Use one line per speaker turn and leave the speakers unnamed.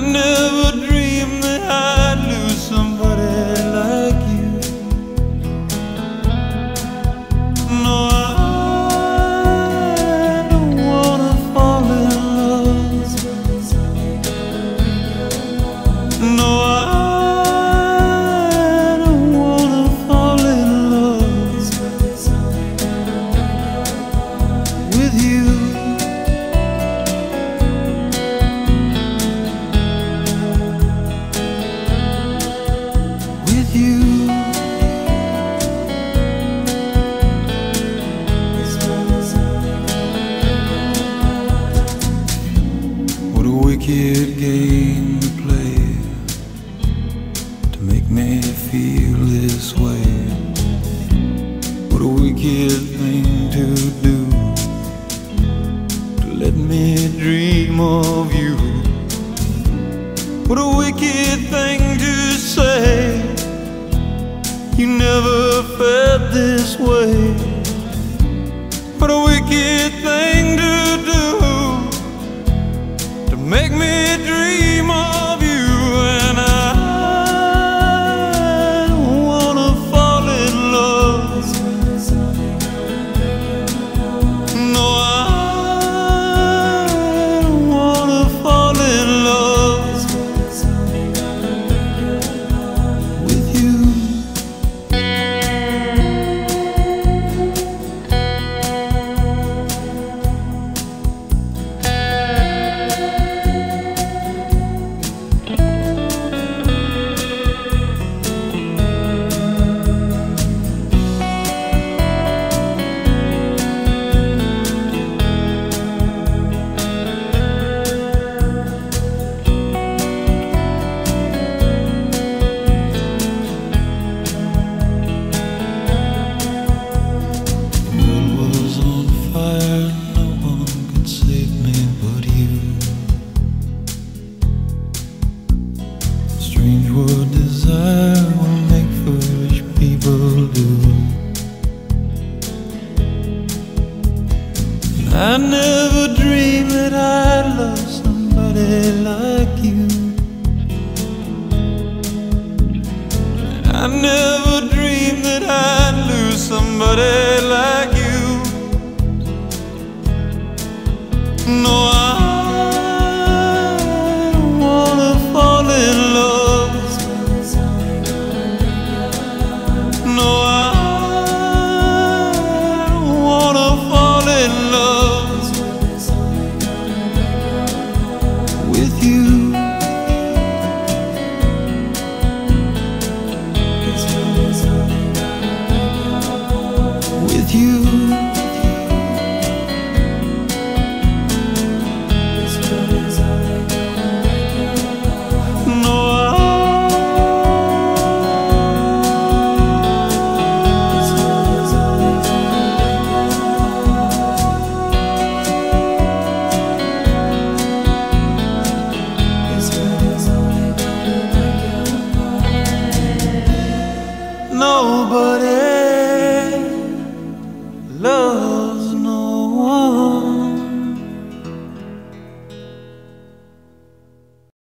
never dreamed that I'd lose somebody like you. No, I don't wanna fall in love. No, I don't wanna fall in love with you. What a wicked game to play to make me feel this way. What a wicked thing to do to let me dream of you. What a wicked thing to say. You never felt this way.